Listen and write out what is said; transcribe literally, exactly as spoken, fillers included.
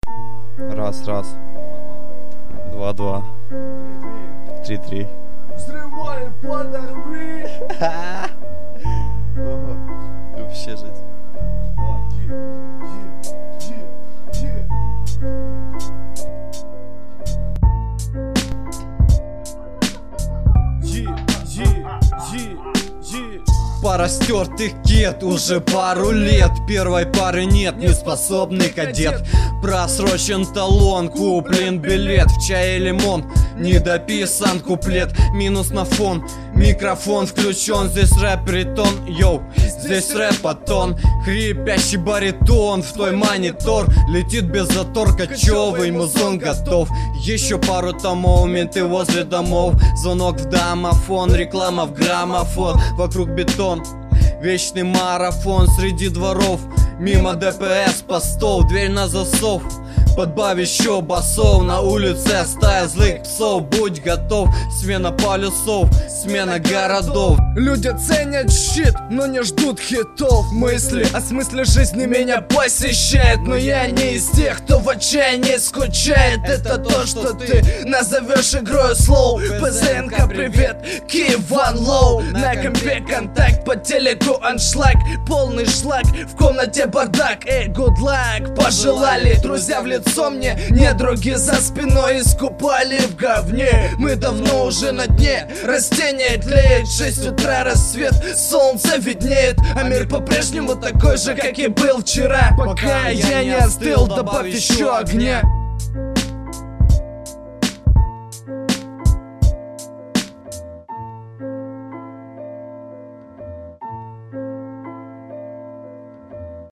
Раз, раз. Два, два. Три, три. Взрывали, подорви! Вообще жесть. Пара стертых кет, уже пару лет. Первой пары нет, неспособный кадет. Просрочен талон, куплен билет. В чае лимон, недописан куплет. Минус на фон, микрофон включен. Здесь рэп-ритон, йоу, здесь рэп-атон. Хрипящий баритон, в той монитор. Летит без затор, кочевый музон готов. Еще пару томов, менты возле домов. Звонок в домофон, реклама в граммофон. Вокруг бетон, вечный марафон среди дворов. Мимо ДПС постов, дверь на засов. Подбавь еще басов, на улице стая злых псов. Будь готов, смена полюсов, смена городов. Люди ценят щит, но не ждут хитов. Мысли о смысле жизни меня посещают, но я не из тех, кто в отчаянии скучает. Это то, что ты назовешь игрой слоу. ПЗНК, привет, Киеван Лоу. На компе контакт, по телеку аншлаг. Полный шлак, в комнате бардак. Эй, good luck, пожелали друзья в лицо мне. Недруги за спиной искупали в говне. Мы давно уже на дне, растение тлеет. Шесть утра рассвет, солнце виднеет. А мир по-прежнему такой же, как и был вчера. Пока я не остыл, добавь еще огня.